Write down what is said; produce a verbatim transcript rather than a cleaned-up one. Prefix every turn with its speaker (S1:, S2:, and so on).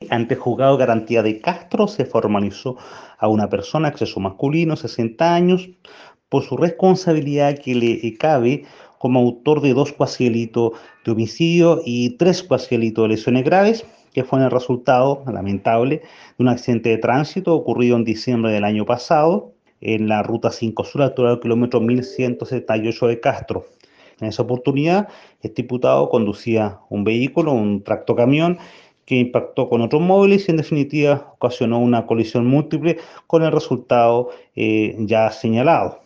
S1: Ante el juzgado de garantía de Castro se formalizó a una persona, sexo masculino, sesenta años, por su responsabilidad que le cabe como autor de dos cuasi delitos de homicidio y tres cuasi delitos de lesiones graves, que fue el resultado lamentable de un accidente de tránsito ocurrido en diciembre del año pasado en la ruta cinco Sur, altura del kilómetro mil ciento setenta y ocho de Castro. En esa oportunidad, este diputado conducía un vehículo, un tractocamión, que impactó con otros móviles y en definitiva ocasionó una colisión múltiple con el resultado eh, ya señalado.